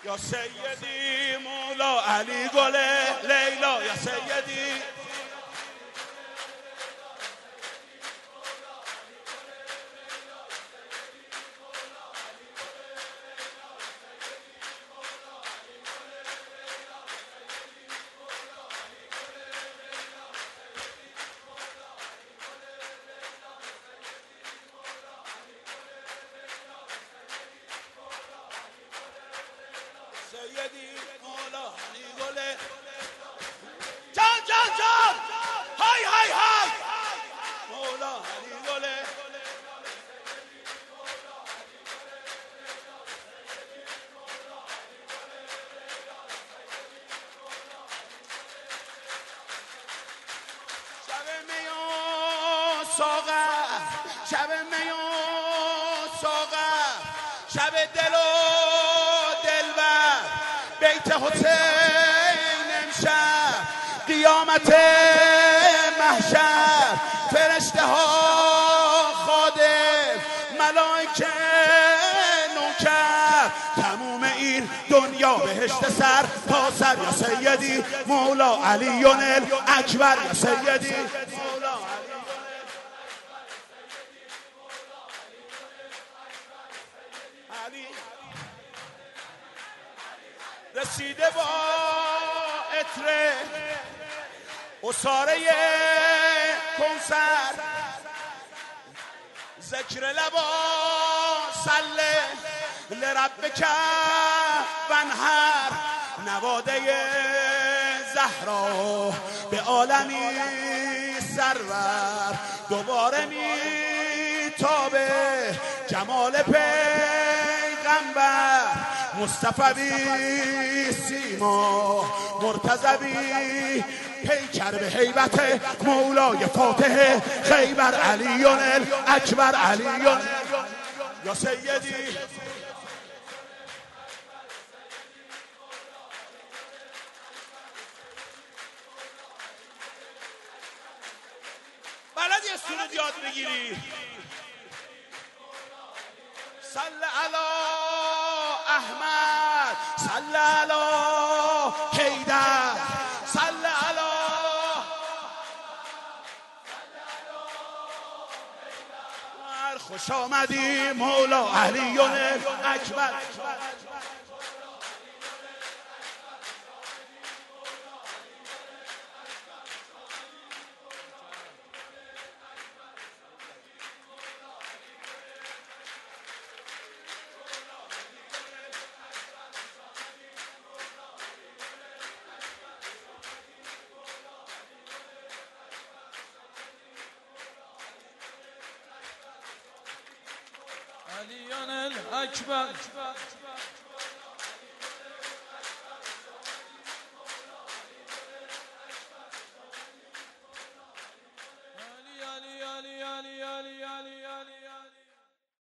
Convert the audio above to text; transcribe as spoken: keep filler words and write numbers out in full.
یا سیدی مولا علی گل لیلا یا سیدی سیدی مولا علی گل جان جان جان های های های مولا علی گل شب میان ساغر شب میان ساغر شب دل و بیت حسین امشب قیامت محشر فرشته ها خادم ملائکه نوکر تموم این دنیا بهشت سر تا سر یا سیدی مولا علی اکبر یا سیدی مولا علی رسیده با عطر اصاره کنسر ذکر لبا سله لربک ونهر نواده زهرا به عالمی سرور دوباره میتابه جمال پیغمبر مصطفی سیما مرتضوی پیکر به هیبت مولای فاتح خیبر علی اکبر علی یا سیدی بلدی از سرود یاد بگیری صل علی احمد صل علی حیدر صل علی خوش آمدی مولا علی اکبر علی اکبر